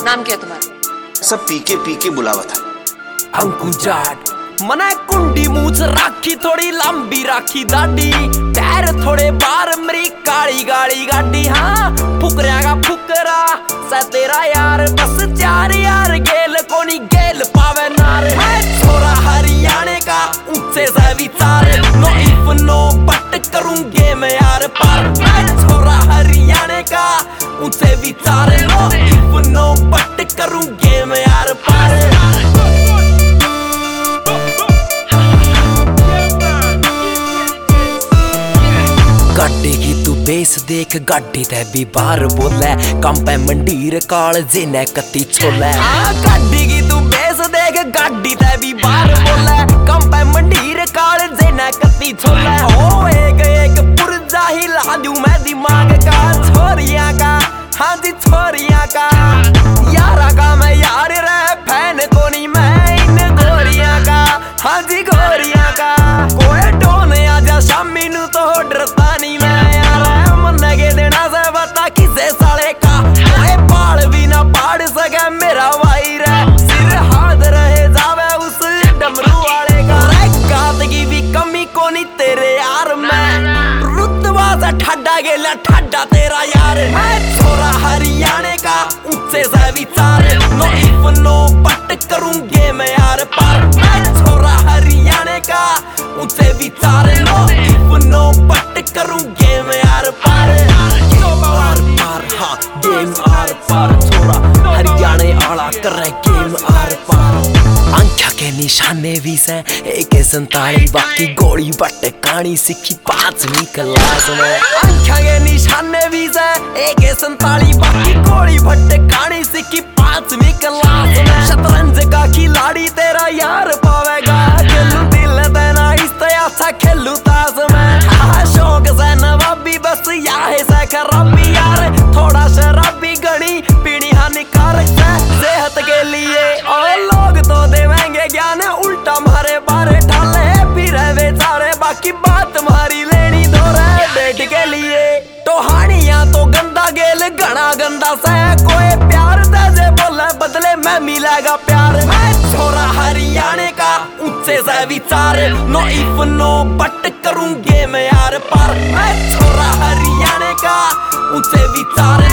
नाम क्या है तुम्हारा? सब पी के बुलावा था। अंकु जाट मने कुंडी मूछ राखी, थोड़ी लंबी राखी दाढ़ी, पैर थोड़े बार मेरी काली गाड़ी गाड़ी। हाँ फुकरिया का फुकरा सा तेरा यार, बस चार यार गेल कोनी गेल पावे नार। मैं छोरा हरियाणे का ऊंचे से विचार, नो इफ नो बट करूंगे मैं यार पार। मैं छोरा हरियाणे का ऊंचे विचार, नो इफ नो बट करूंगे मैं यार पार। गाड़ी की तू बेस देख, गाड़ी ते भी बाहर बोले, कम पे मंडीर काल जिने कत्ती छोले। गाड़ी की तू बेस देख, गाड़ी ते भी बाहर बोले, कम पे मंडीर काल जिने कत्ती छोले। ओ एक एक पुर्जा हिला दूं मैं दिमाग का, छोरिया का हाँ जी छोरिया का, यारा का मैं यार रह फैन को नहीं मैं इन गोरिया का, हाँ जी गोरिया का। कोई डोन आजा शामी नू तो डरता नहीं मैं यार, मन के देना से बता किसे साले का। कोई बाल भी ना पाड़ सके मेरा भाई रे, सिर हाथ रहे जावे उस डमरू वाले का। गात की भी कमी को नहीं तेरे यार में, रुतबा से ठड्डा गेला ठड्डा तेरा यार। मैं छोरा हरियाणे का ऊंचे से विचार, नो इफ नो बट करूंगे मैं यार पार। मैं छोरा हरियाणे का ऊंचे विचार, नो इफ नो बट करूंगे मैं यार पार। आर पार हाँ गेम आर पार, छोरा हरियाणे आला कर रहे गेम आर पार। आंखा के निशाने भी से AK-47, बाकी गोली बट कहानी सीखी 5वीं क्लास में। आंखा के निशाने भी से AK-47, बाकी गोली बट कहानी सीखी 5वीं क्लास में। शतरंज का खिलाड़ी तेरा यार पावेगा, खेलू दिल देना इससे अच्छा खेलू ताश में। हाँ शौक से नवाबी बस याहे से खराबी यार, थोड़ा शराबी गणी पीनी हानिकारक है सेहत के लिए। और लोग तो देवेंगे ज्ञान उल्टा मारे बारे ठाले, फिर बेचारे बाकी बात मारी लेनी धोरे बेट के लिए। टोहानिया तो गंदा गेल घना गंदा से, कोई प्यार दे बोले बदले में मिलेगा प्यार। मैं छोरा हरियाणे का ऊंचे से विचार, नो इफ नो बट करूंगे मैं यार पार। मैं छोरा हरियाणे का ऊंचे विचार,